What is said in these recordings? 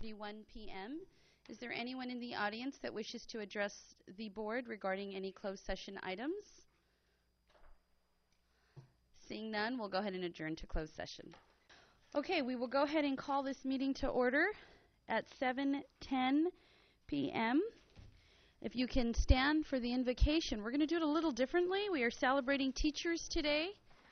6:31 p.m. Is there anyone in the audience that wishes to address the board regarding any closed session items? Seeing none, we'll go ahead and adjourn to closed session. Okay, we will go ahead and call this meeting to order at 7:10 p.m. If you can stand for the invocation. We're going to do it a little differently. We are celebrating teachers today.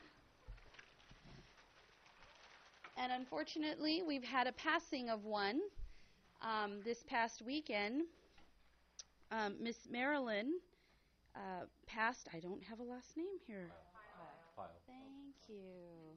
And unfortunately, we've had a passing of one this past weekend. Miss Marilyn passed. I don't have a last name here. Pyle. Thank you.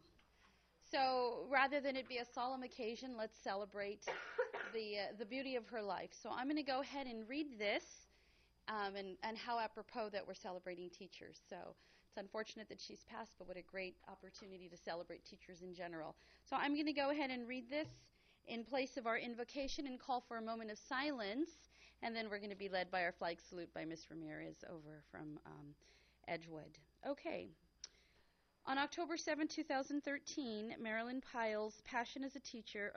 So rather than it be a solemn occasion, let's celebrate the beauty of her life. So I'm going to go ahead and read this, and how apropos that we're celebrating teachers. So it's unfortunate that she's passed, but what a great opportunity to celebrate teachers in general. So I'm going to go ahead and read this in place of our invocation and call for a moment of silence, and then we're going to be led by our flag salute by Ms. Ramirez over from Edgewood. Okay. On October 7, 2013, Marilyn Pyle's passion as a teacher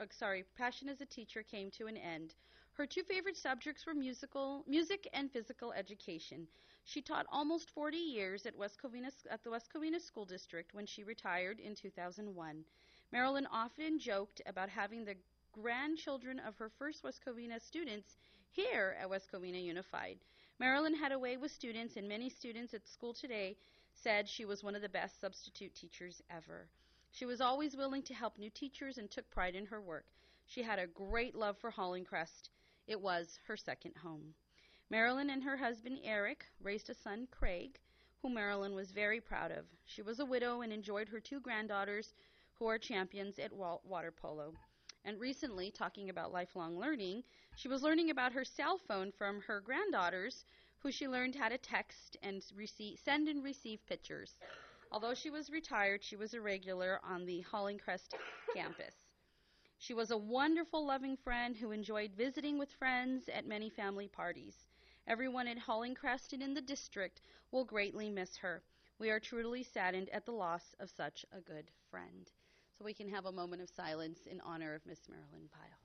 came to an end. Her two favorite subjects were music and physical education. She taught almost 40 years at the West Covina School District when she retired in 2001. Marilyn often joked about having the grandchildren of her first West Covina students here at West Covina Unified. Marilyn had a way with students, and many students at school today said she was one of the best substitute teachers ever. She was always willing to help new teachers and took pride in her work. She had a great love for Hollingcrest. It was her second home. Marilyn and her husband, Eric, raised a son, Craig, whom Marilyn was very proud of. She was a widow and enjoyed her two granddaughters, who are champions at water polo. And recently, talking about lifelong learning, she was learning about her cell phone from her granddaughters, who she learned how to text and send and receive pictures. Although she was retired, she was a regular on the Hollingcrest campus. She was a wonderful, loving friend who enjoyed visiting with friends at many family parties. Everyone at Hollingcrest and in the district will greatly miss her. We are truly saddened at the loss of such a good friend. So we can have a moment of silence in honor of Miss Marilyn Pyle.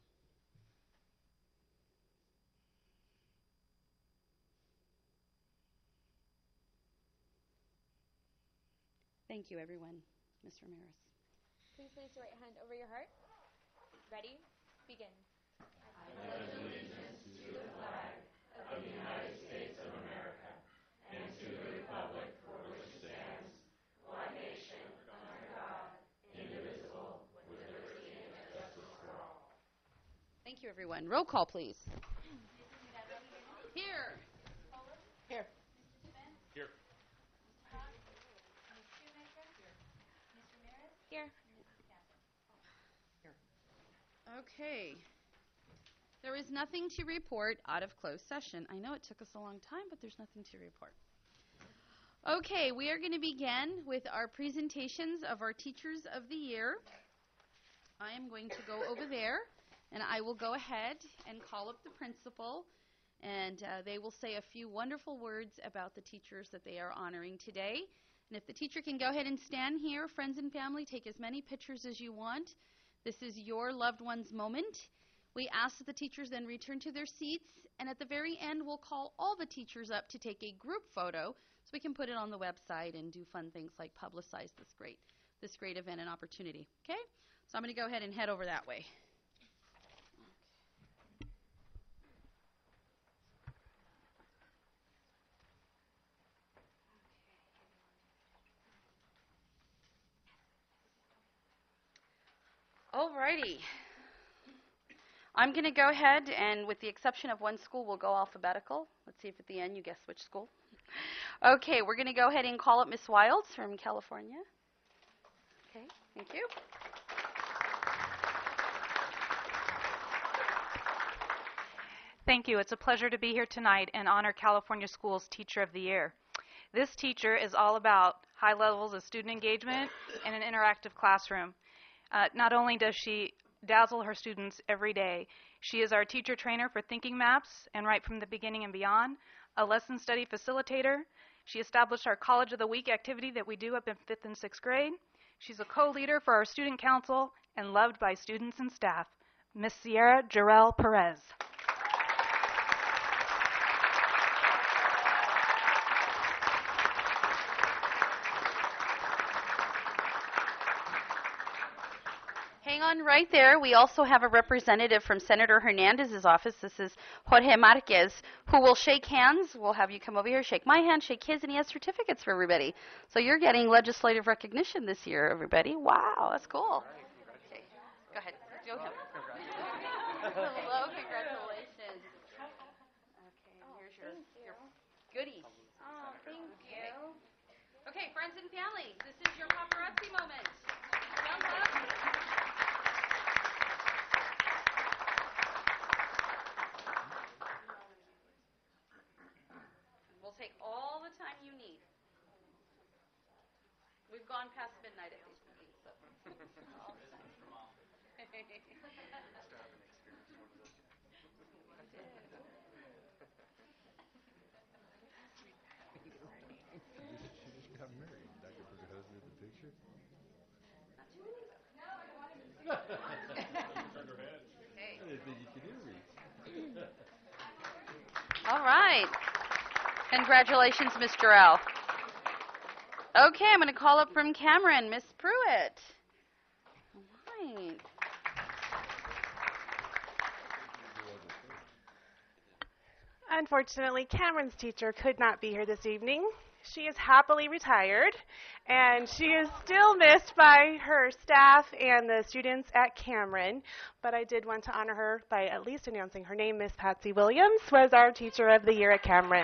Thank you, everyone. Ms. Ramirez. Please place your right hand over your heart. Ready? Begin. I pledge allegiance to the flag of the United States of America and to the republic for which it stands, one nation, under God, indivisible, with liberty and justice for all. Thank you, everyone. Roll call, please. Here. Here. Here. Here. Okay. There is nothing to report out of closed session. I know it took us a long time, but there's nothing to report. Okay, we are going to begin with our presentations of our Teachers of the Year. I am going to go over there, and I will go ahead and call up the principal, and they will say a few wonderful words about the teachers that they are honoring today. And if the teacher can go ahead and stand here, friends and family, take as many pictures as you want. This is your loved one's moment. We ask that the teachers then return to their seats, and at the very end, we'll call all the teachers up to take a group photo so we can put it on the website and do fun things like publicize this great event and opportunity. Okay? So I'm going to go ahead and head over that way. Alrighty. I'm going to go ahead and, with the exception of one school, we'll go alphabetical. Let's see if at the end you guess which school. Okay, we're going to go ahead and call up Miss Wilds from California. Okay, thank you. Thank you. It's a pleasure to be here tonight and honor California Schools Teacher of the Year. This teacher is all about high levels of student engagement and an interactive classroom. Not only does she dazzle her students every day, she is our teacher trainer for Thinking Maps and Right from the Beginning and Beyond, a lesson study facilitator. She established our College of the Week activity that we do up in 5th and 6th grade. She's a co-leader for our student council and loved by students and staff. Miss Sierra Jarrell Perez. Hang on right there. We also have a representative from Senator Hernandez's office. This is Jorge Marquez, who will shake hands. We'll have you come over here, shake my hand, shake his, and he has certificates for everybody. So you're getting legislative recognition this year, everybody. Wow, that's cool. Okay, go ahead. Go ahead. Hello, congratulations. Okay, here's your goodies. Oh, thank you. Okay, friends and family, this is your paparazzi moment. Jump up. We'll take all the time you need. We've gone past midnight at these meetings, so. All the time. She just got married. That could put her husband in the picture. Okay. I didn't think you could hear me. All right. Congratulations, Ms. Jarrell. Okay, I'm going to call up from Cameron, Miss Pruitt. All right. Unfortunately, Cameron's teacher could not be here this evening. She is happily retired, and she is still missed by her staff and the students at Cameron. But I did want to honor her by at least announcing her name. Miss Patsy Williams was our Teacher of the Year at Cameron.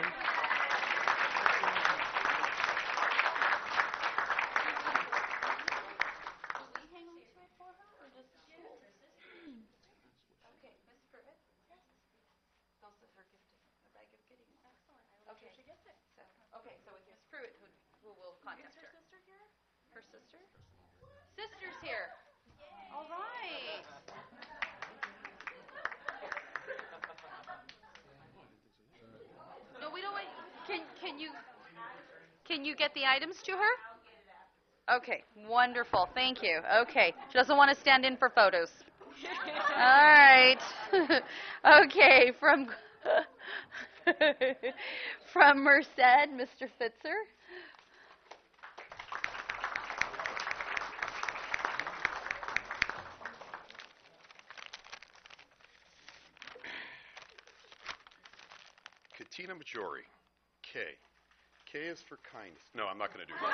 Okay, so it's Miss Pruitt who will contact her. Is her sister here? Her sister? Sister's here. All right. No, we don't want. Can you get the items to her? Okay, wonderful. Thank you. Okay, she doesn't want to stand in for photos. All right. Okay, from Merced, Mr. Fitzer. Katina Majori, K. K is for kindness. No, I'm not going to do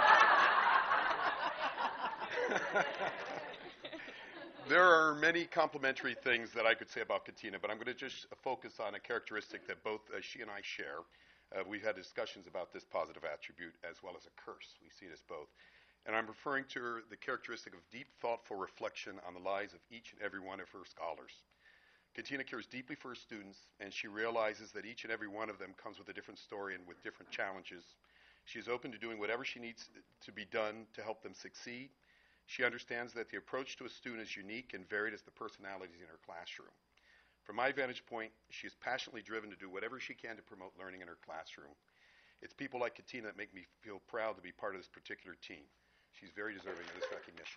that. There are many complimentary things that I could say about Katina, but I'm going to just focus on a characteristic that both she and I share. We've had discussions about this positive attribute as well as a curse. We see it as both. And I'm referring to the characteristic of deep, thoughtful reflection on the lives of each and every one of her scholars. Katina cares deeply for her students, and she realizes that each and every one of them comes with a different story and with different challenges. She is open to doing whatever she needs to be done to help them succeed. She understands that the approach to a student is unique and varied as the personalities in her classroom. From my vantage point, she is passionately driven to do whatever she can to promote learning in her classroom. It's people like Katina that make me feel proud to be part of this particular team. She's very deserving of this recognition.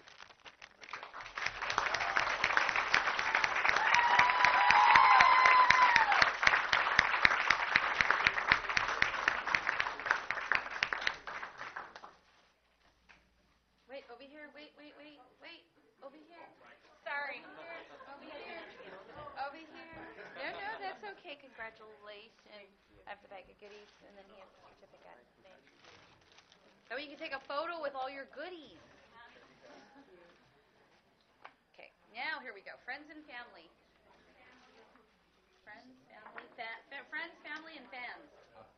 Wait, over here. Wait. Over here. Sorry. Over here. Over here. No, that's okay. Congratulations. I have the bag of goodies, and then he has the certificate. Thanks. That way you can take a photo with all your goodies. Okay, now here we go. Friends and family. Friends, family, and fans.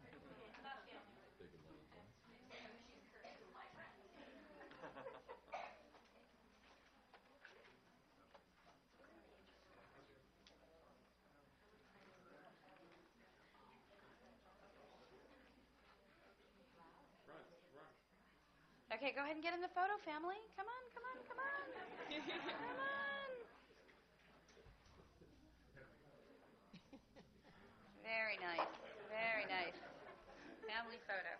Okay, go ahead and get in the photo, family. Come on. Come on. Very nice. Family photo.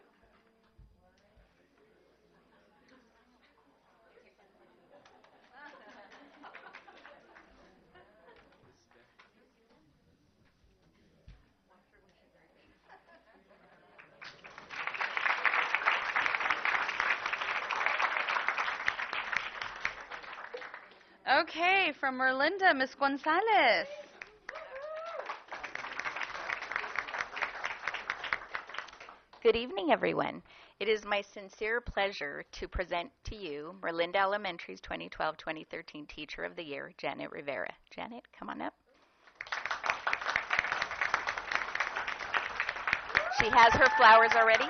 Okay, from Merlinda, Miss Gonzalez. Good evening, everyone. It is my sincere pleasure to present to you Merlinda Elementary's 2012-2013 Teacher of the Year, Janet Rivera. Janet, come on up. She has her flowers already.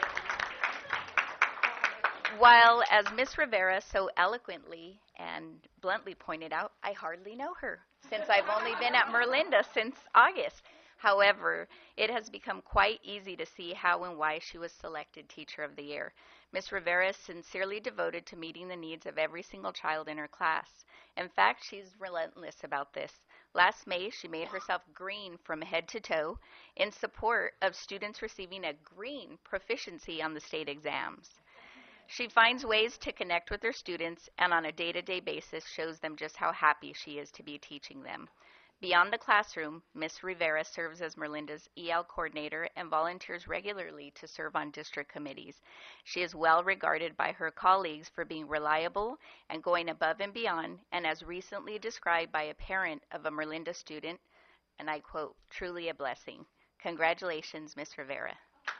While, as Miss Rivera so eloquently and bluntly pointed out, I hardly know her since I've only been at Merlinda since August. However, it has become quite easy to see how and why she was selected Teacher of the Year. Miss Rivera is sincerely devoted to meeting the needs of every single child in her class. In fact, she's relentless about this. Last May, she made herself green from head to toe in support of students receiving a green proficiency on the state exams. She finds ways to connect with her students and on a day-to-day basis shows them just how happy she is to be teaching them. Beyond the classroom, Ms. Rivera serves as Merlinda's EL coordinator and volunteers regularly to serve on district committees. She is well regarded by her colleagues for being reliable and going above and beyond, and as recently described by a parent of a Merlinda student, and I quote, truly a blessing. Congratulations, Ms. Rivera.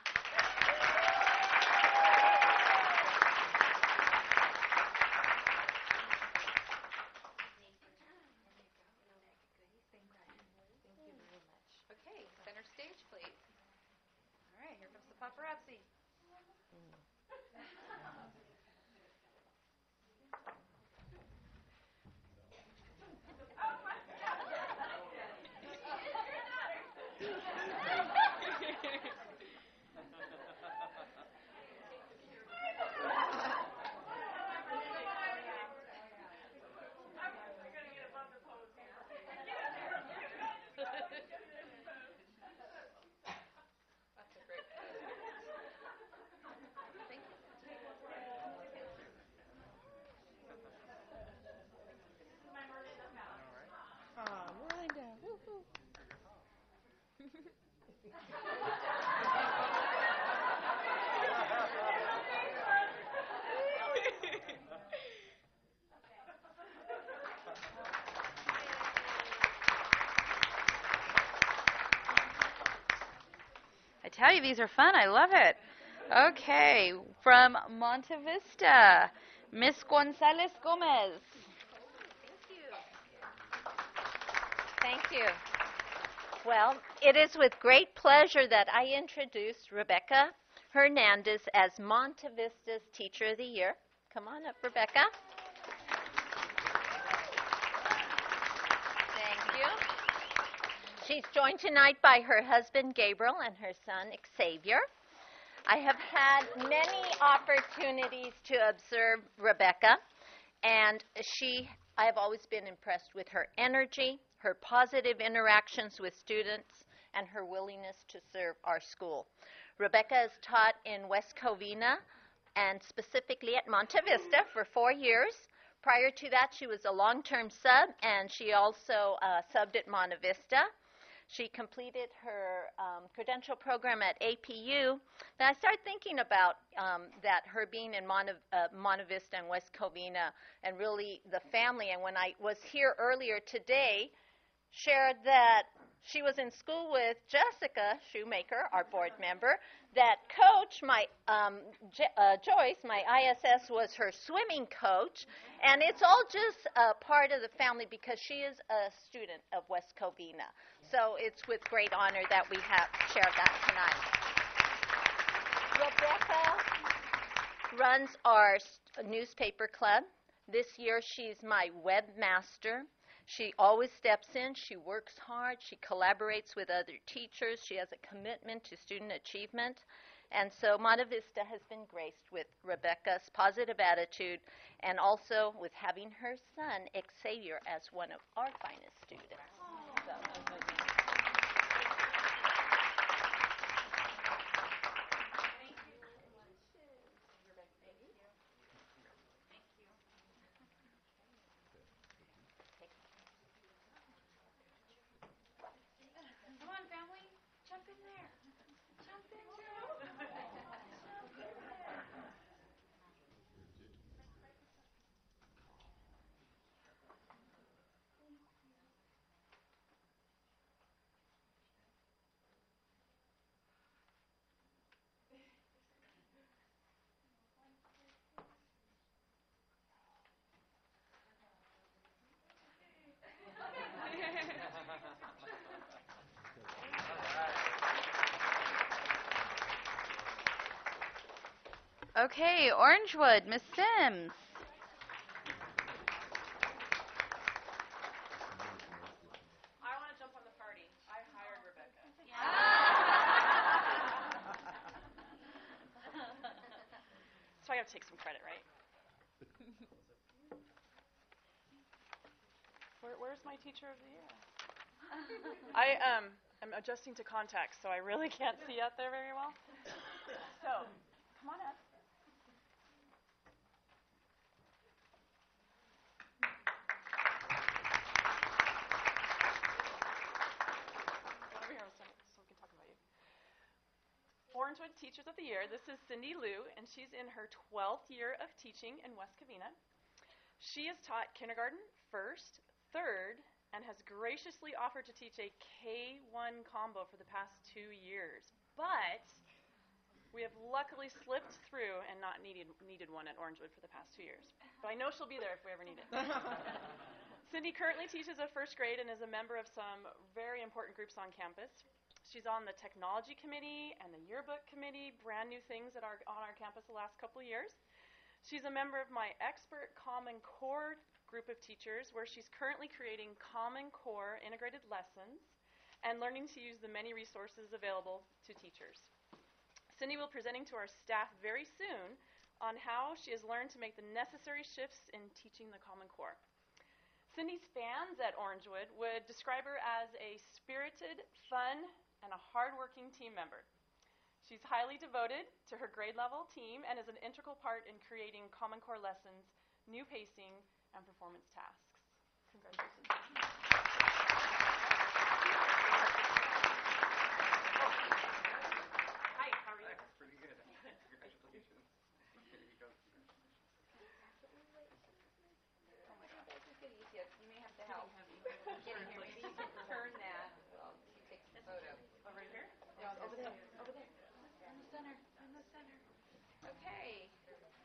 Okay, center stage, please. All right, here comes the paparazzi. I tell you, these are fun. I love it. Okay, from Monte Vista, Miss Gonzalez Gomez. Thank you. Well, it is with great pleasure that I introduce Rebecca Hernandez as Monte Vista's Teacher of the Year. Come on up, Rebecca. Thank you. She's joined tonight by her husband, Gabriel, and her son, Xavier. I have had many opportunities to observe Rebecca, and I have always been impressed with her energy, her positive interactions with students, and her willingness to serve our school. Rebecca has taught in West Covina and specifically at Monte Vista for 4 years. Prior to that, she was a long-term sub, and she also subbed at Monte Vista. She completed her credential program at APU. Then I started thinking about that her being in Monte Vista and West Covina and really the family. And when I was here earlier today, shared that she was in school with Jessica Shoemaker, our board member, that coach, Joyce, my ISS, was her swimming coach. And it's all just a part of the family because she is a student of West Covina. So it's with great honor that we have shared that tonight. Rebecca runs our newspaper club. This year she's my webmaster. She always steps in. She works hard. She collaborates with other teachers. She has a commitment to student achievement. And so Monte Vista has been graced with Rebecca's positive attitude and also with having her son, Xavier, as one of our finest students. Come on, family. Jump in there. Jump in there. Okay, Orangewood, Miss Sims. I want to jump on the party. I hired Rebecca. So I have to take some credit, right? Where's my teacher of the year? I'm adjusting to context, so I really can't see out there very well. So, come on up. Come over here so we can talk about you. Orangewood Teachers of the Year. This is Cindy Liu, and she's in her 12th year of teaching in West Covina. She has taught kindergarten, first, third, and has graciously offered to teach a K-1 combo for the past 2 years. But we have luckily slipped through and not needed one at Orangewood for the past 2 years. But I know she'll be there if we ever need it. Cindy currently teaches a first grade and is a member of some very important groups on campus. She's on the technology committee and the yearbook committee, brand new things that are on our campus the last couple of years. She's a member of my expert Common Core group of teachers, where she's currently creating Common Core integrated lessons and learning to use the many resources available to teachers. Cindy will be presenting to our staff very soon on how she has learned to make the necessary shifts in teaching the Common Core. Cindy's fans at Orangewood would describe her as a spirited, fun, and a hardworking team member. She's highly devoted to her grade level team and is an integral part in creating Common Core lessons, new pacing, and performance tasks. Congratulations. Hi, how are you? Pretty good. Congratulations. Here you go. Oh my God, this is good. You may have to help. Getting here. Maybe you can turn that while she takes the photo. Oh, right here? No, over there. Over there. In the center. In the center. Okay.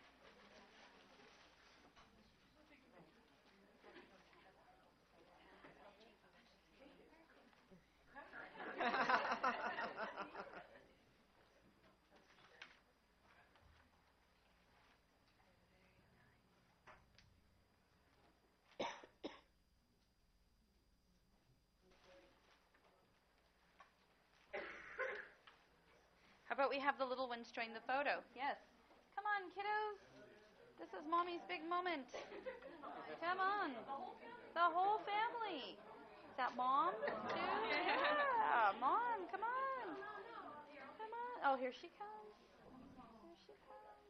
How about we have the little ones join the photo? Yes. Come on, kiddos. This is Mommy's big moment. Come on. The whole family. Is that Mom, too? Yeah. Mom, come on. Come on. Oh, here she comes. Here she comes.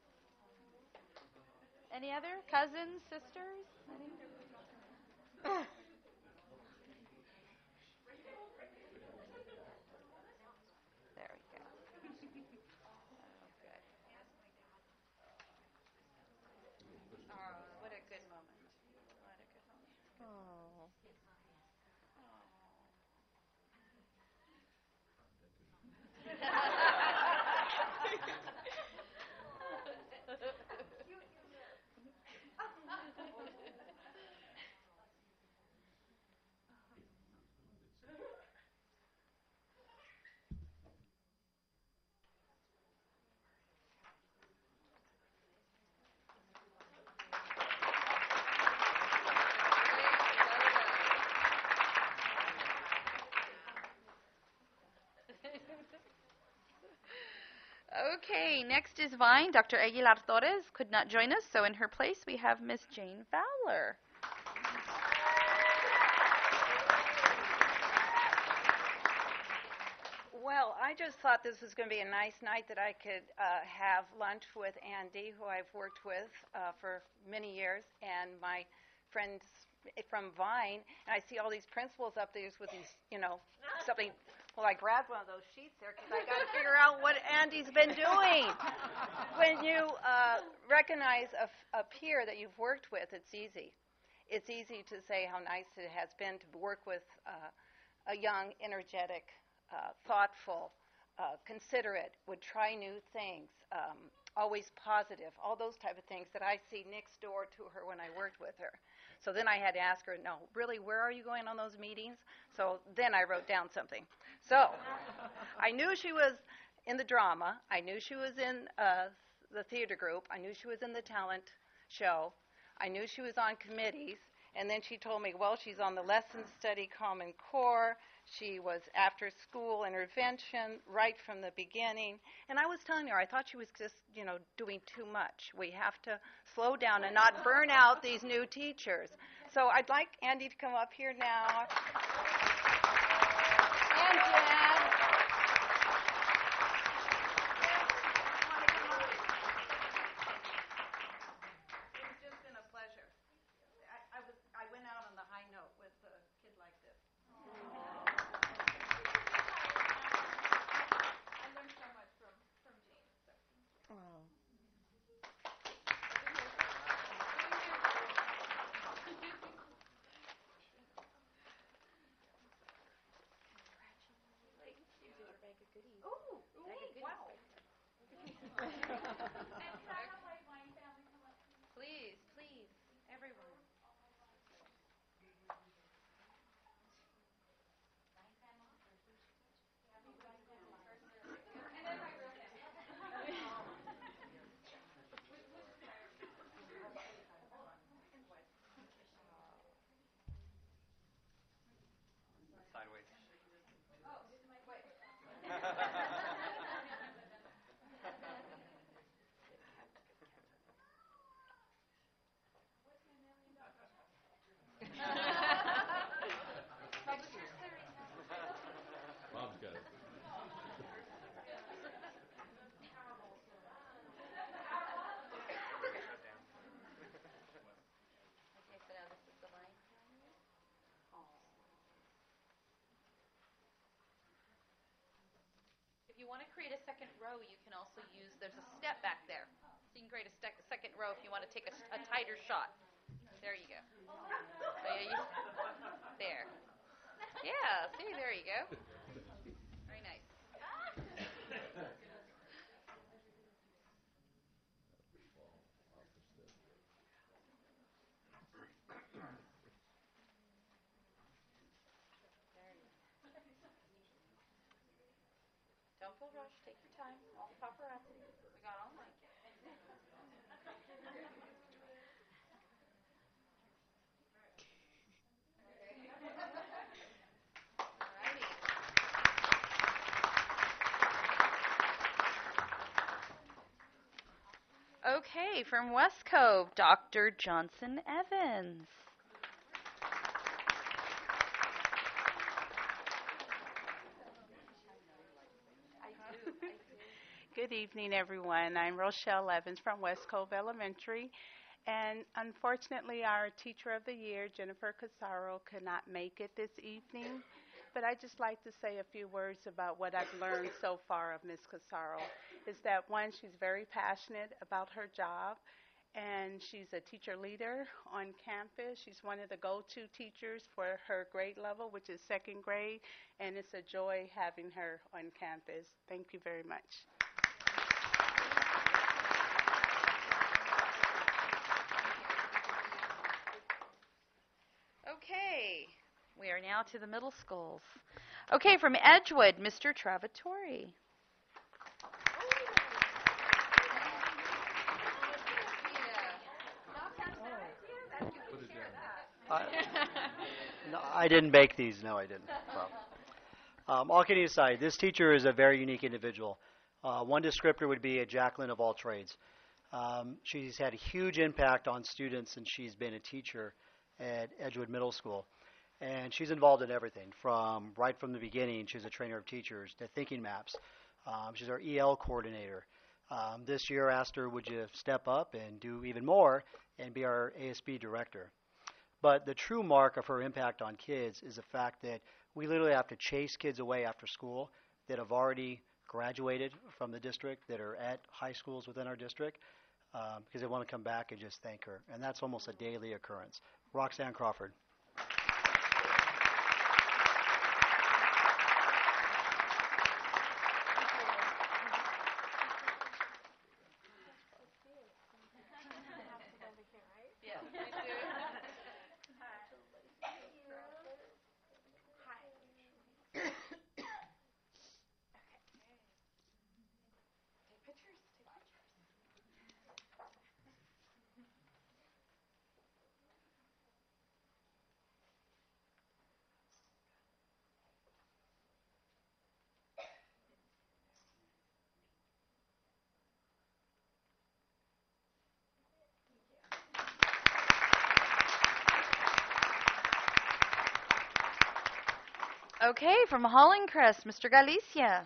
Any other cousins, sisters? There we go. Oh, what a good moment. What a good moment. Oh. Okay, next is Vine. Dr. Aguilar Torres could not join us, so in her place we have Miss Jane Fowler. Well, I just thought this was going to be a nice night that I could have lunch with Andy, who I've worked with for many years, and my friends from Vine. And I see all these principals up there with these, something. Well, I grabbed one of those sheets there because I got to figure out what Andy's been doing. When you recognize a peer that you've worked with, it's easy. It's easy to say how nice it has been to work with a young, energetic, thoughtful, considerate, would try new things, always positive, all those type of things that I see next door to her when I worked with her. So then I had to ask her, no, really, where are you going on those meetings? So then I wrote down something. So I knew she was in the drama. I knew she was in the theater group. I knew she was in the talent show. I knew she was on committees. And then she told me, well, she's on the Lesson Study Common Core. She was after school intervention right from the beginning. And I was telling her, I thought she was just, doing too much. We have to slow down and not burn out these new teachers. So I'd like Andy to come up here now. And Jen. It's just been a pleasure. I went out on the high note with a kid like this. I learned so much from Jane. So. Ooh, wow. And can I have my wine family come up, please? Please, everyone. Sideways. Mom's got it. Okay, so now this is the line. If you want to create a second row, you can also use, there's a step back there. So you can create a second row if you want to take a tighter shot. There you go. There. Yeah, see, there you go. Very nice. Don't feel rushed. Take your time. All the paparazzi. We got all night. Okay, from West Cove, Dr. Johnson Evans. Good evening, everyone. I'm Rochelle Evans from West Cove Elementary. And unfortunately, our Teacher of the Year, Jennifer Casaro, could not make it this evening. But I'd just like to say a few words about what I've learned so far of Ms. Casaro. Is that, one, she's very passionate about her job, and she's a teacher leader on campus. She's one of the go-to teachers for her grade level, which is second grade, and it's a joy having her on campus. Thank you very much. Okay, we are now to the middle schools. Okay, from Edgewood, Mr. Travatori. No, I didn't bake these. No, I didn't. All kidding aside, this teacher is a very unique individual. One descriptor would be a Jacqueline of all trades. She's had a huge impact on students, and she's been a teacher at Edgewood Middle School. And she's involved in everything, from right from the beginning. She's a trainer of teachers to thinking maps. She's our EL coordinator. This year, asked her, would you step up and do even more and be our ASB director? But the true mark of her impact on kids is the fact that we literally have to chase kids away after school that have already graduated from the district, that are at high schools within our district, because they want to come back and just thank her. And that's almost a daily occurrence. Roxanne Crawford. Okay, from Hollandcrest, Mr. Galicia.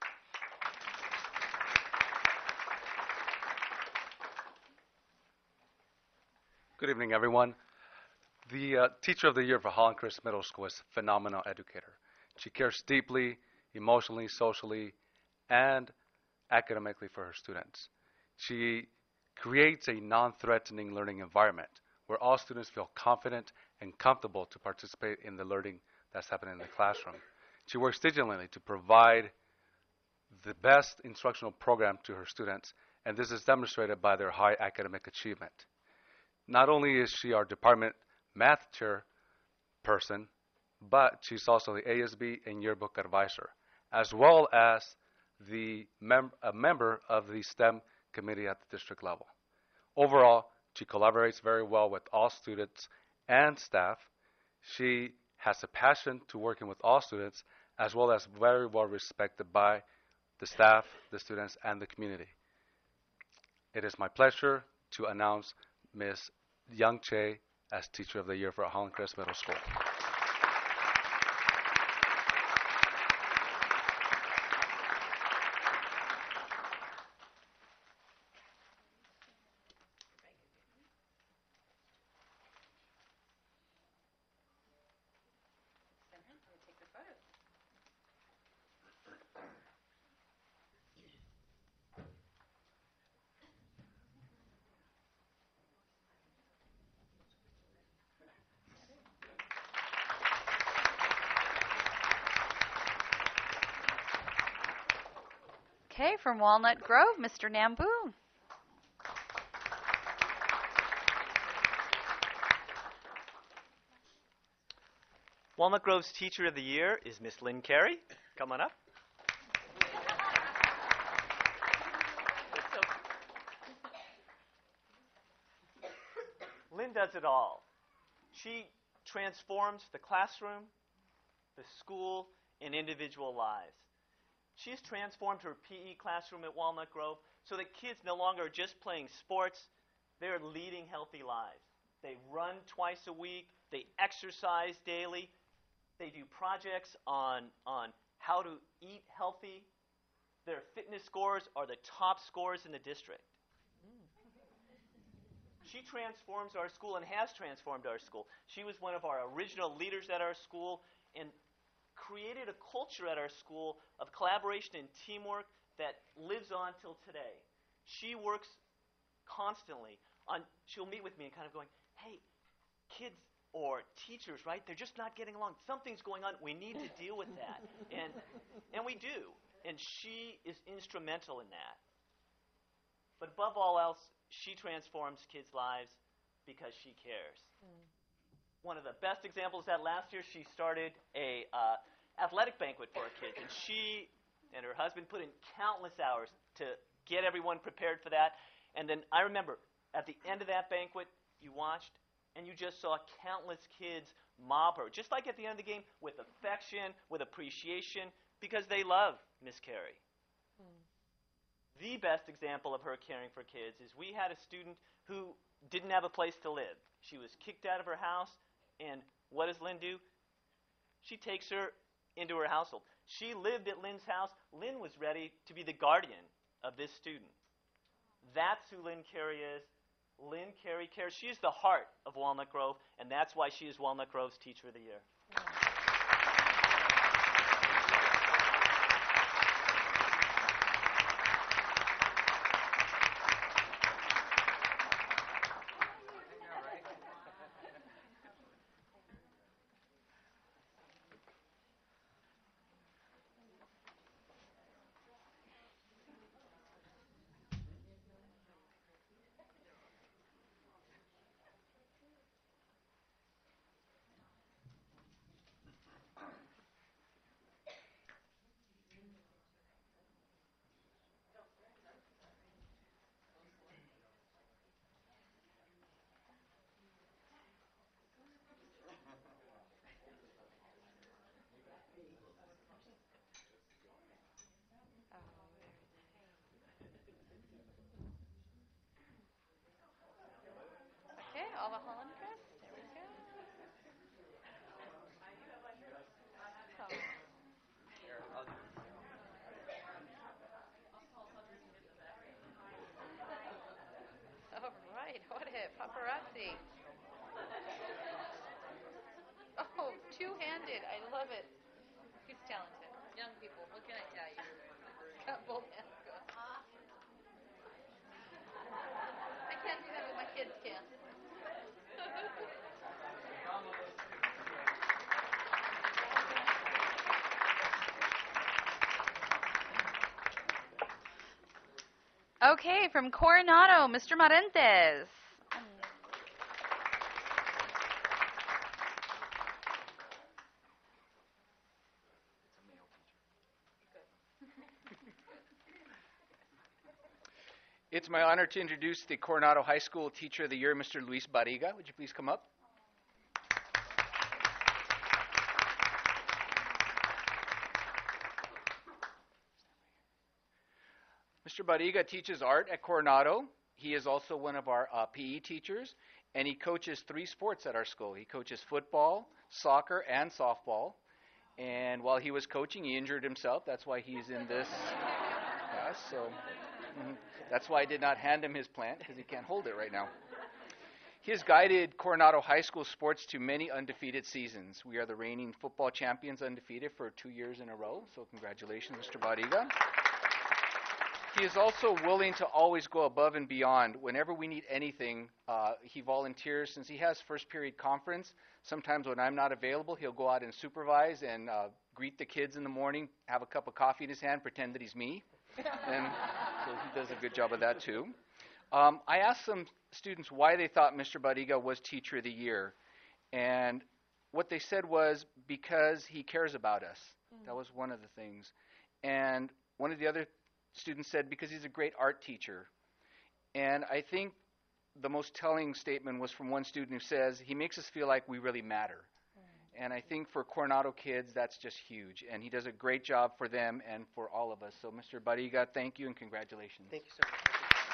Good evening, everyone. The Teacher of the Year for Hollandcrest Middle School is a phenomenal educator. She cares deeply, emotionally, socially, and academically for her students. She creates a non-threatening learning environment where all students feel confident and comfortable to participate in the learning that's happening in the classroom. She works diligently to provide the best instructional program to her students, and this is demonstrated by their high academic achievement. Not only is she our department math chairperson, but she's also the ASB and yearbook advisor, as well as a member of the STEM committee at the district level. Overall, she collaborates very well with all students and staff. She has a passion to working with all students, as well as very well respected by the staff, the students, and the community. It is my pleasure to announce Ms. Young Che as Teacher of the Year for Hollandcrest Middle School. Okay, from Walnut Grove, Mr. Nambu. Walnut Grove's Teacher of the Year is Miss Lynn Carey. Come on up. Lynn does it all. She transforms the classroom, the school, and individual lives. She's transformed her PE classroom at Walnut Grove so that kids no longer are just playing sports, they're leading healthy lives. They run twice a week, they exercise daily, they do projects on how to eat healthy. Their fitness scores are the top scores in the district. She transforms our school and has transformed our school. She was one of our original leaders at our school and created a culture at our school of collaboration and teamwork that lives on till today. She works constantly on, she'll meet with me and kind of going, hey, kids or teachers, right, they're just not getting along. Something's going on. We need to deal with that. And we do. And she is instrumental in that. But above all else, she transforms kids' lives because she cares. One of the best examples of that last year, she started a athletic banquet for her kids, and she and her husband put in countless hours to get everyone prepared for that. And then I remember at the end of that banquet, you watched, and you just saw countless kids mob her, just like at the end of the game, with affection, with appreciation, because they love Miss Carey. The best example of her caring for kids is we had a student who didn't have a place to live. She was kicked out of her house, and what does Lynn do? She takes her into her household. She lived at Lynn's house. Lynn was ready to be the guardian of this student. That's who Lynn Carey is. Lynn Carey cares. She is the heart of Walnut Grove, and that's why she is Walnut Grove's Teacher of the Year. Okay, all the Hollandcrest. There we go. Oh. of it. He's talented. Young people, what can I tell you? Got both hands going. I can't do that, but my kids can. Okay, from Coronado, Mr. Marentes. It's my honor to introduce the Coronado High School Teacher of the Year, Mr. Luis Barriga. Would you please come up? Mr. Barriga teaches art at Coronado. He is also one of our PE teachers, and he coaches 3 sports at our school. He coaches football, soccer, and softball. And while he was coaching, he injured himself. That's why he's in this class. So that's why I did not hand him his plant, because he can't hold it right now. He has guided Coronado High School sports to many undefeated seasons. We are the reigning football champions, undefeated for 2 years in a row. So congratulations, Mr. Barriga. He is also willing to always go above and beyond. Whenever we need anything, he volunteers. Since he has first period conference, sometimes when I'm not available, he'll go out and supervise and greet the kids in the morning, have a cup of coffee in his hand, pretend that he's me. And so he does a good job of that too. I asked some students why they thought Mr. Barriga was Teacher of the Year. And what they said was because he cares about us. That was one of the things. And one of the other students said because he's a great art teacher. And I think the most telling statement was from one student who says, he makes us feel like we really matter. And I think for Coronado kids, that's just huge. And he does a great job for them and for all of us. So, Mr. Barriga, thank you and congratulations. Thank you so much.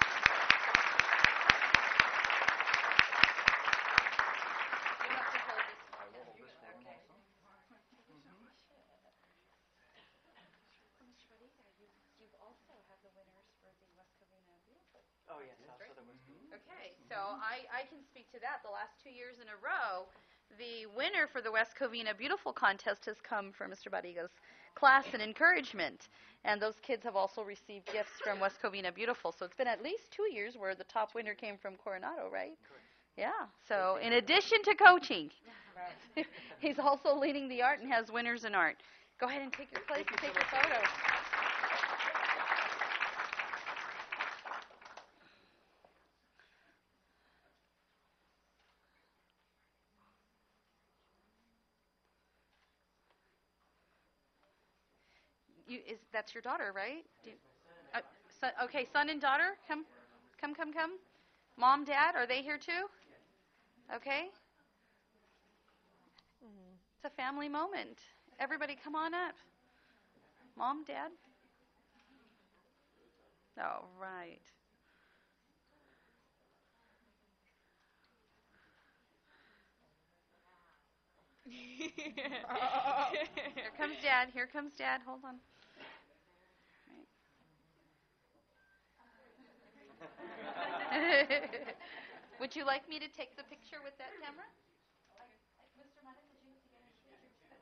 Oh, yes, also the West Covina. Okay, so I can speak to that. The last 2 years in a row, the winner for the West Covina Beautiful contest has come from Mr. Barriga's class and encouragement. And those kids have also received gifts from West Covina Beautiful. So it's been at least 2 years where the top winner came from Coronado, right? Correct. Yeah, so in addition to coaching, he's also leading the art and has winners in art. Go ahead and take your place and take your photo. That's your daughter, right? Okay, son and daughter, come. Mom, Dad, are they here too? Okay. It's a family moment. Everybody come on up. Mom, Dad. All right. Here comes Dad. Here comes Dad. Hold on. Would you like me to take the picture with that camera? Mr. Mata, could you get a picture?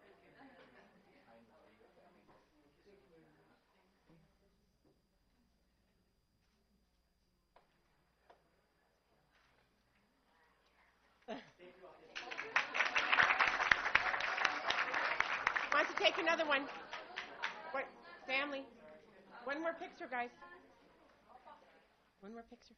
Want to take another one? What, family? One more picture, guys. One more picture.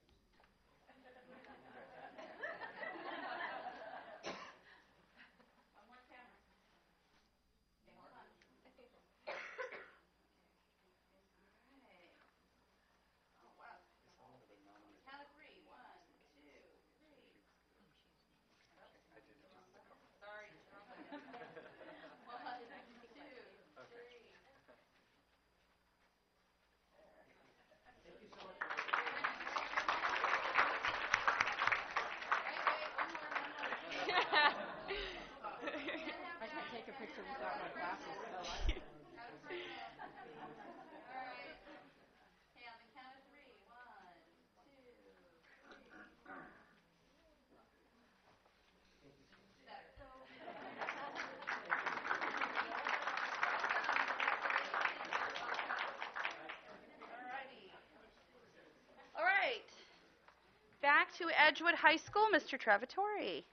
to Edgewood High School, Mr. Travatori.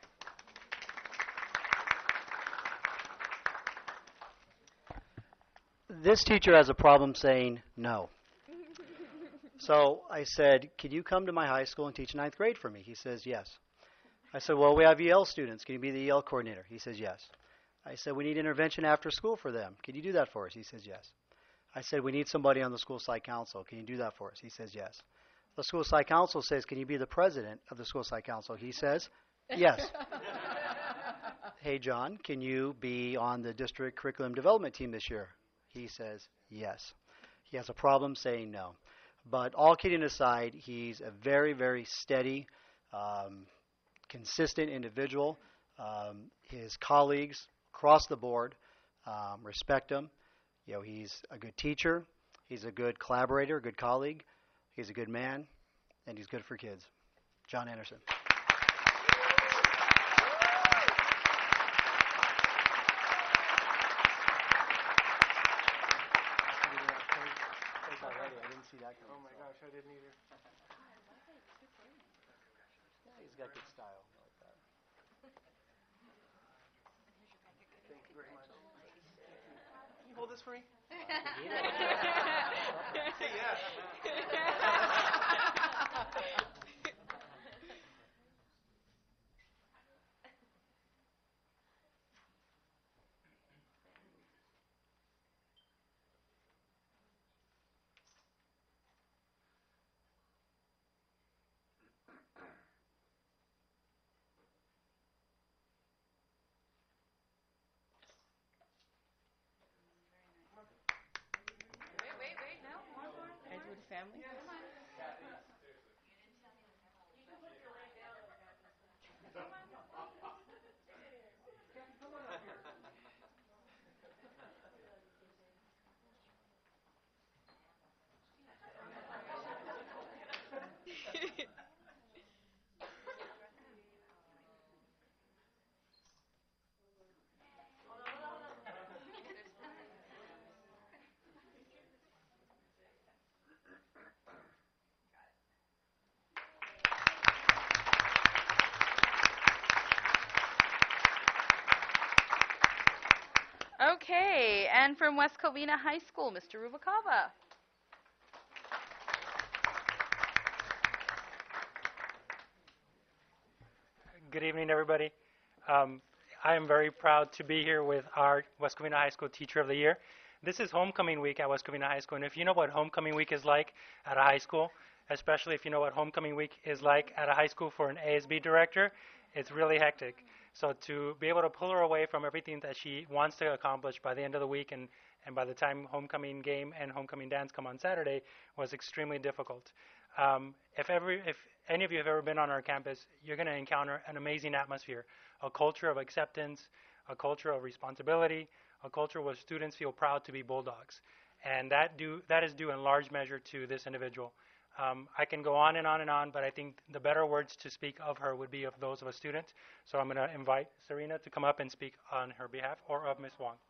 This teacher has a problem saying no. So I said, "Can you come to my high school and teach ninth grade for me?" He says, "Yes." I said, "Well, we have EL students. Can you be the EL coordinator?" He says, "Yes." I said, "We need intervention after school for them. Can you do that for us?" He says, "Yes." I said, "We need somebody on the school psych council. Can you do that for us?" He says, "Yes." The school psych council says, "Can you be the president of the school psych council?" He says, "Yes." "Hey, John, can you be on the district curriculum development team this year?" He says, "Yes." He has a problem saying no. But all kidding aside, he's a very, very steady, consistent individual. His colleagues across the board respect him. You know, he's a good teacher. He's a good collaborator, a good colleague. He's a good man, and he's good for kids. John Anderson. I didn't see that coming. Oh my gosh, I didn't either. He's got good style. I like that. Thank you very much. Can you hold this for me? Wait, no, more. Edgewood family. Come on. Okay, and from West Covina High School, Mr. Rubalcaba. Good evening, everybody. I am very proud to be here with our West Covina High School Teacher of the Year. This is homecoming week at West Covina High School, and if you know what homecoming week is like at a high school, especially if you know what homecoming week is like at a high school for an ASB director, it's really hectic. So to be able to pull her away from everything that she wants to accomplish by the end of the week and by the time homecoming game and homecoming dance come on Saturday was extremely difficult. If any of you have ever been on our campus, you're going to encounter an amazing atmosphere, a culture of acceptance, a culture of responsibility, a culture where students feel proud to be Bulldogs. And that is due in large measure to this individual. I can go on and on and on, but I think the better words to speak of her would be of those of a student. So I'm going to invite Serena to come up and speak on her behalf, or of Ms. Wong.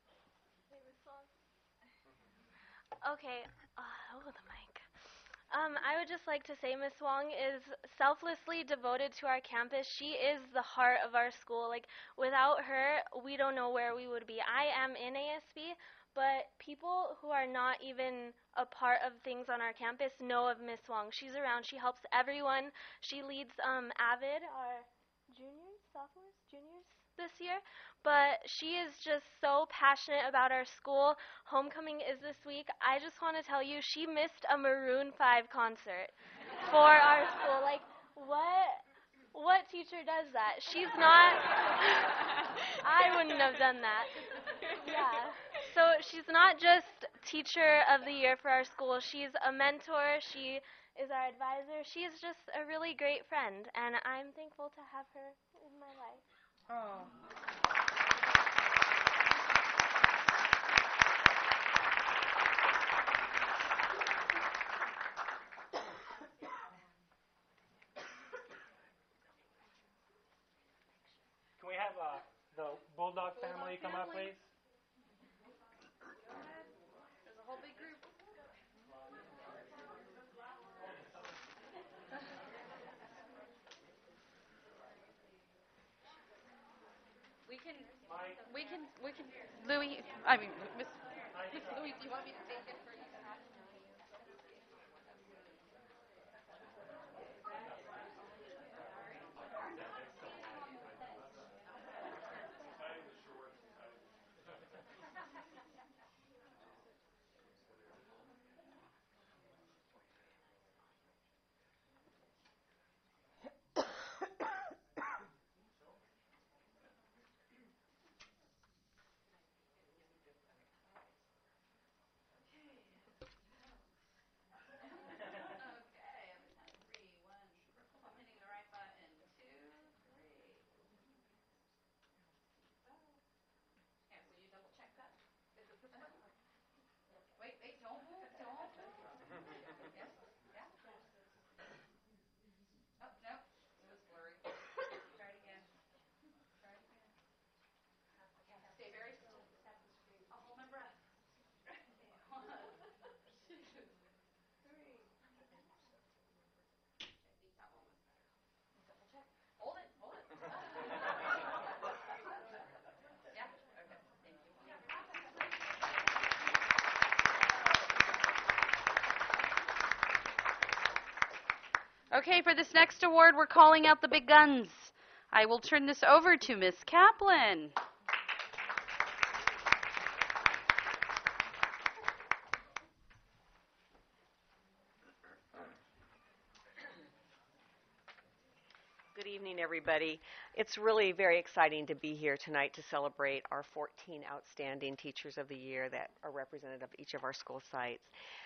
Okay. Oh, the mic. I would just like to say Ms. Wong is selflessly devoted to our campus. She is the heart of our school. Like, without her, we don't know where we would be. I am in ASB, but people who are not even a part of things on our campus know of Ms. Wong. She's around. She helps everyone. She leads AVID, our juniors, sophomores, juniors this year. But she is just so passionate about our school. Homecoming is this week. I just want to tell you, she missed a Maroon 5 concert for our school. Like, what teacher does that? She's not. I wouldn't have done that. Yeah. So she's not just teacher of the year for our school. She's a mentor. She is our advisor. She is just a really great friend, and I'm thankful to have her in my life. Oh. Can we have the Bulldog family come up, please? There's a whole big group. we can, Louis, I mean, Miss Louis, do you want me to take it for you? Wait, don't move, don't move. Yes, yeah. Oh, no, it was blurry. Try it again. Try it again. Stay very still. I'll hold my breath. 1, 2, 3. Okay, that one was better. Double check. Hold it, hold it. Yeah, okay, thank you. Okay, for this next award, we're calling out the big guns. I will turn this over to Miss Kaplan. Good evening, everybody. It's really very exciting to be here tonight to celebrate our 14 outstanding Teachers of the Year that are representative of each of our school sites.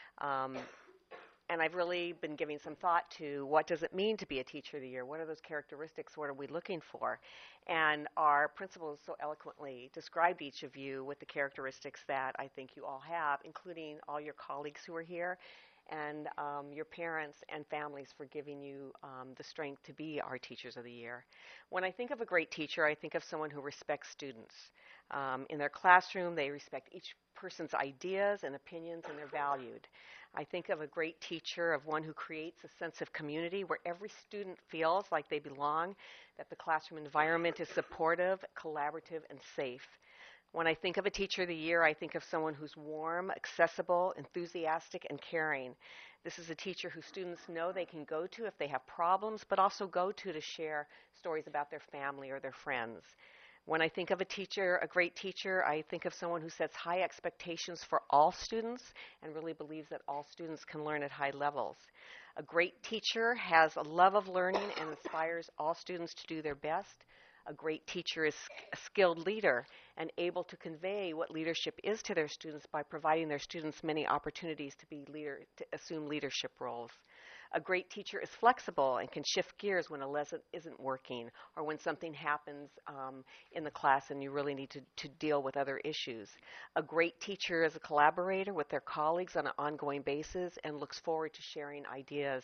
And I've really been giving some thought to what does it mean to be a Teacher of the Year? What are those characteristics? What are we looking for? And our principals so eloquently described each of you with the characteristics that I think you all have, including all your colleagues who are here and your parents and families for giving you the strength to be our Teachers of the Year. When I think of a great teacher, I think of someone who respects students. In their classroom, they respect each person's ideas and opinions, and they're valued. I think of a great teacher, of one who creates a sense of community where every student feels like they belong, that the classroom environment is supportive, collaborative, and safe. When I think of a Teacher of the Year, I think of someone who's warm, accessible, enthusiastic, and caring. This is a teacher who students know they can go to if they have problems, but also go to share stories about their family or their friends. When I think of a teacher, a great teacher, I think of someone who sets high expectations for all students and really believes that all students can learn at high levels. A great teacher has a love of learning and inspires all students to do their best. A great teacher is a skilled leader and able to convey what leadership is to their students by providing their students many opportunities to assume leadership roles. A great teacher is flexible and can shift gears when a lesson isn't working or when something happens in the class and you really need to deal with other issues. A great teacher is a collaborator with their colleagues on an ongoing basis and looks forward to sharing ideas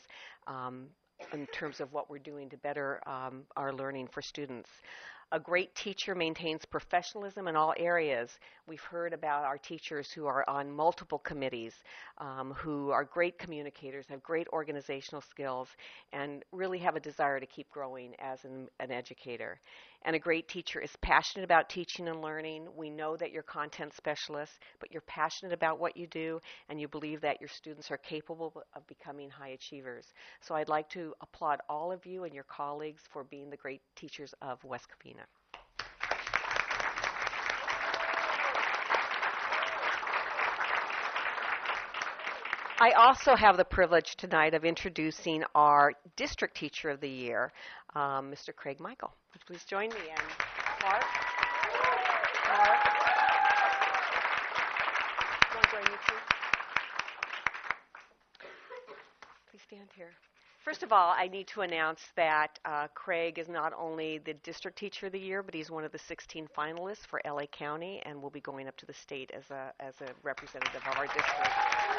in terms of what we're doing to better our learning for students. A great teacher maintains professionalism in all areas. We've heard about our teachers who are on multiple committees, who are great communicators, have great organizational skills, and really have a desire to keep growing as an educator. And a great teacher is passionate about teaching and learning. We know that you're content specialists, but you're passionate about what you do, and you believe that your students are capable of becoming high achievers. So I'd like to applaud all of you and your colleagues for being the great teachers of West Covina. I also have the privilege tonight of introducing our District Teacher of the Year, Mr. Craig Michael. Would you please join me? And Mark? You want to join me too? Please stand here. First of all, I need to announce that Craig is not only the District Teacher of the Year, but he's one of the 16 finalists for LA County and will be going up to the state as a representative of our district.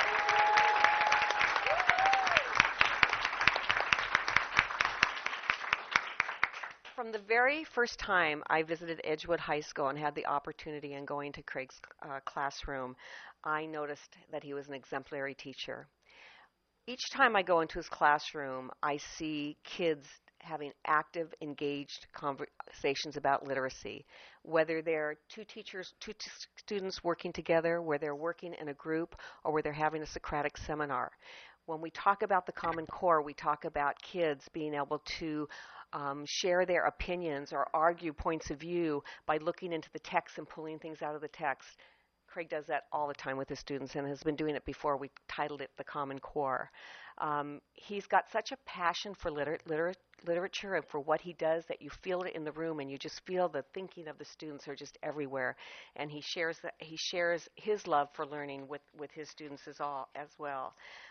From the very first time I visited Edgewood High School and had the opportunity in going to Craig's classroom, I noticed that he was an exemplary teacher. Each time I go into his classroom, I see kids having active, engaged conversations about literacy, whether they're two teachers, students working together, where they're working in a group, or where they're having a Socratic seminar. When we talk about the Common Core, we talk about kids being able to share their opinions or argue points of view by looking into the text and pulling things out of the text. Craig does that all the time with his students and has been doing it before. We titled it The Common Core. He's got such a passion for literature and for what he does that you feel it in the room and you just feel the thinking of the students are just everywhere. And he shares his love for learning with his students as well.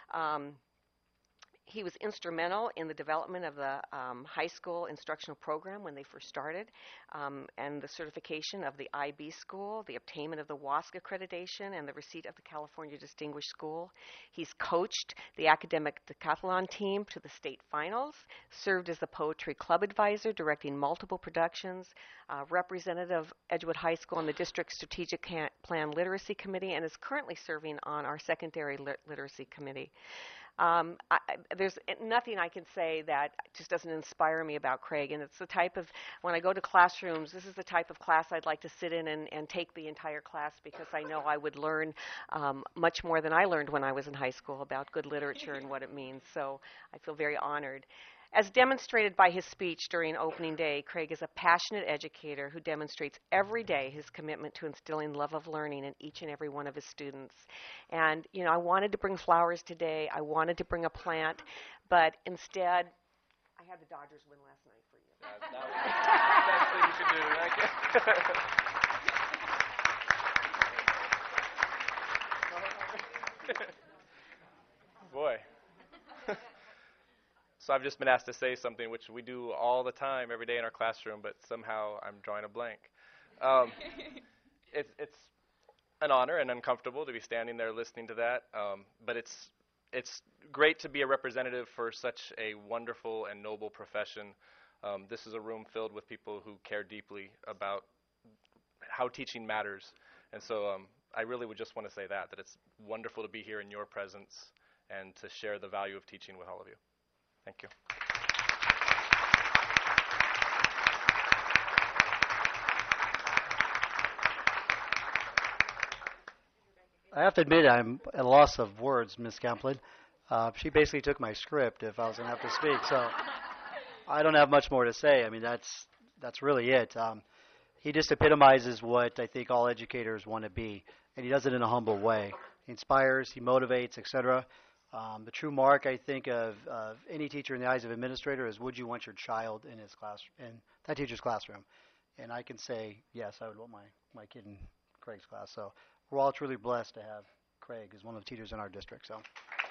He was instrumental in the development of the high school instructional program when they first started, and the certification of the IB school, the obtainment of the WASC accreditation, and the receipt of the California Distinguished School. He's coached the academic decathlon team to the state finals, served as the Poetry Club advisor, directing multiple productions, representative of Edgewood High School on the District Strategic Plan Literacy Committee, and is currently serving on our Secondary Literacy Committee. There's nothing I can say that just doesn't inspire me about Craig, and it's the type of, when I go to classrooms, this is the type of class I'd like to sit in and take the entire class, because I know I would learn much more than I learned when I was in high school about good literature and what it means, so I feel very honored. As demonstrated by his speech during opening day, Craig is a passionate educator who demonstrates every day his commitment to instilling love of learning in each and every one of his students. And, you know, I wanted to bring flowers today. I wanted to bring a plant, but instead, I had the Dodgers win last night for you. That was the best thing you could do. Boy. So I've just been asked to say something which we do all the time, every day in our classroom, but somehow I'm drawing a blank. It's an honor and uncomfortable to be standing there listening to that, but it's great to be a representative for such a wonderful and noble profession. This is a room filled with people who care deeply about how teaching matters, and so I really would just want to say that it's wonderful to be here in your presence and to share the value of teaching with all of you. Thank you. I have to admit I'm at a loss of words, Ms. Camplin. She basically took my script if I was going to have to speak, so I don't have much more to say. I mean, that's really it. He just epitomizes what I think all educators want to be, and he does it in a humble way. He inspires, he motivates, etc. The true mark, I think, of any teacher in the eyes of an administrator is, would you want your child in his class, in that teacher's classroom? And I can say, yes, I would want my kid in Craig's class. So we're all truly blessed to have Craig as one of the teachers in our district. So.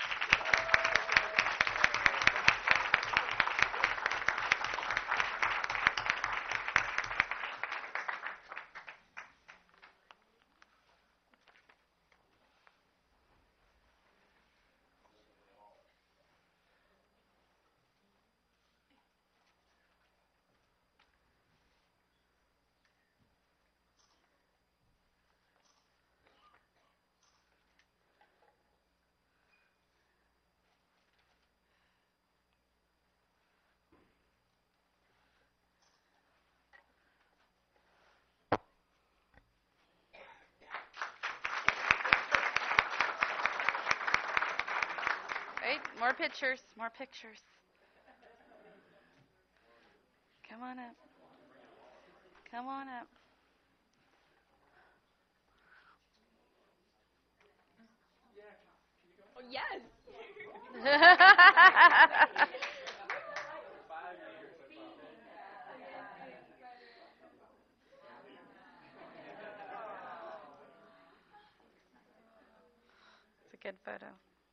Right, more pictures, more pictures. Come on up. Come on up. Oh, yes. It's a good photo.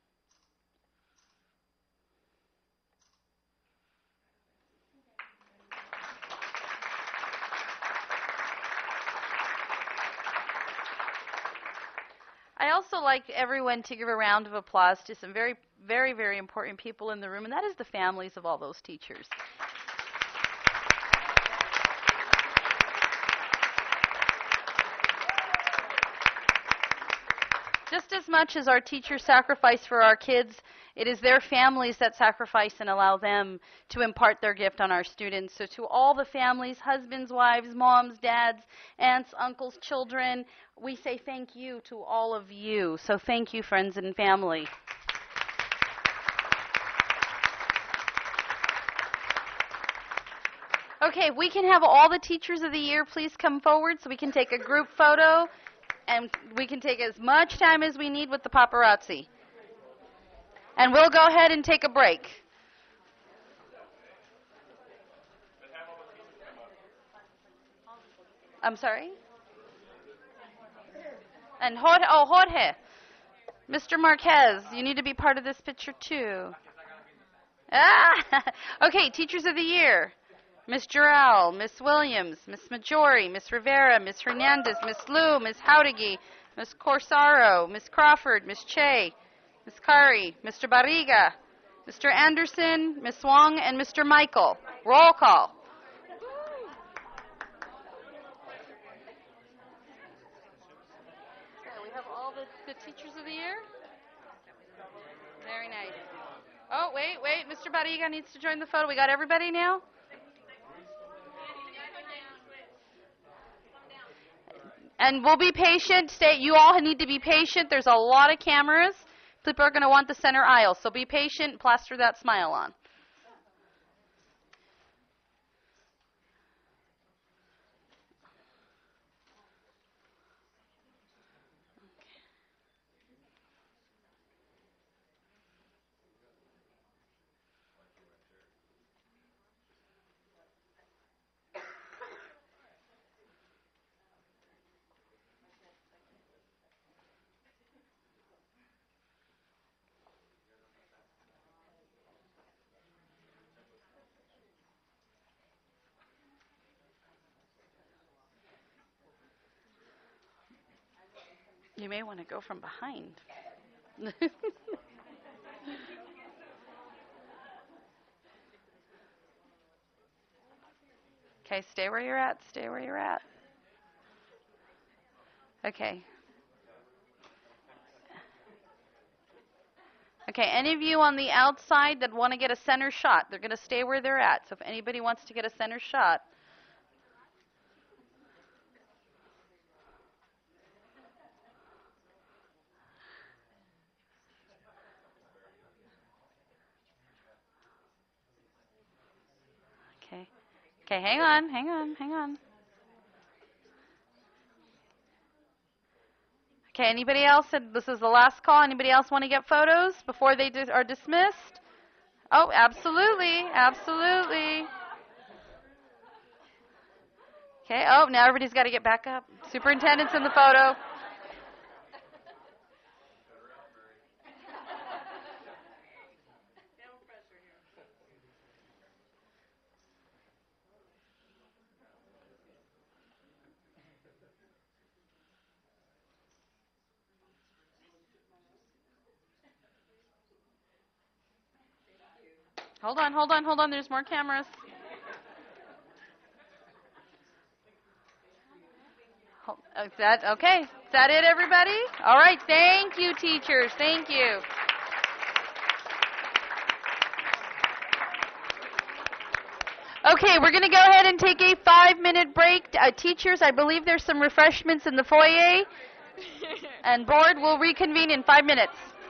I also like everyone to give a round of applause to some very, very, very important people in the room, and that is the families of all those teachers. Just as much as our teachers sacrifice for our kids, it is their families that sacrifice and allow them to impart their gift on our students. So to all the families, husbands, wives, moms, dads, aunts, uncles, children, we say thank you to all of you. So thank you, friends and family. Okay, if we can have all the teachers of the year please come forward so we can take a group photo, and we can take as much time as we need with the paparazzi. And we'll go ahead and take a break. I'm sorry? And Jorge. Mr. Marquez, you need to be part of this picture too. Okay, teachers of the year. Miss Jarrell, Miss Williams, Miss Majori, Miss Rivera, Miss Hernandez, Miss Liu, Miss Howdigy, Miss Corsaro, Miss Crawford, Miss Che, Miss Kari, Mr. Barriga, Mr. Anderson, Miss Wong, and Mr. Michael. Roll call. Okay, we have all the teachers of the year. Very nice. Oh, wait, Mr. Barriga needs to join the photo. We got everybody now? And we'll be patient. You all need to be patient. There's a lot of cameras. People are going to want the center aisle. So be patient and plaster that smile on. You may want to go from behind. Okay, stay where you're at. Stay where you're at. Okay. Okay, any of you on the outside that want to get a center shot, they're going to stay where they're at. So if anybody wants to get a center shot, okay, hang on. Okay, anybody else? This is the last call. Anybody else want to get photos before they are dismissed? Oh, absolutely. Okay, oh, now everybody's got to get back up. Superintendent's in the photo. Hold on. There's more cameras. Is that okay? Is that it, everybody? All right. Thank you, teachers. Thank you. Okay, we're going to go ahead and take a 5-minute break. Teachers, I believe there's some refreshments in the foyer. And board will reconvene in 5 minutes.